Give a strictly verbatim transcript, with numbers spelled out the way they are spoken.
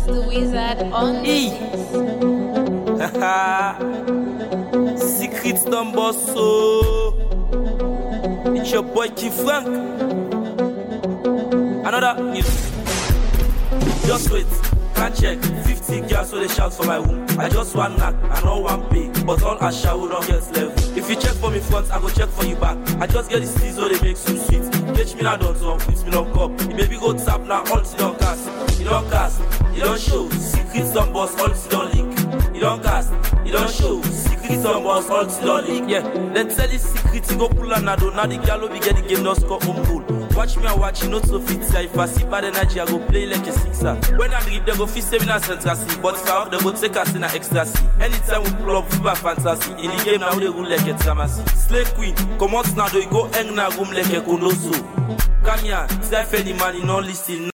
It's the wizard on the Secret number so it's your boy King Frank. Another news. Just wait, can't check. Fifty girls so they shout for my womb. I just want knock, I know one pay, but all I shout will not get level. If you check for me front, I go check for you back. I just get the steez so they make some sweet. Catch me now don't talk, fix me no cup. The baby go tap now, all you don't cast. You don't cast, you don't show. Secrets don't boss, all you don't leak. You don't cast, you don't show. Secrets don't boss, all you don't leak. Yeah, then tell the secret, you go pull on Nado. Now the gallo be get the game, no score home goal. Watch me and watch you, not so fit. If I see bad energy, I go play like a sixer. When I drip, they go fit seven and central C. But if I have, they go take us in an ecstasy. Anytime we pull up, fever fantasy. In the game now, they go like a tramasi. Slay queen, come out now, they go hang na room like a konoso. Come here, say any man, you don't listen.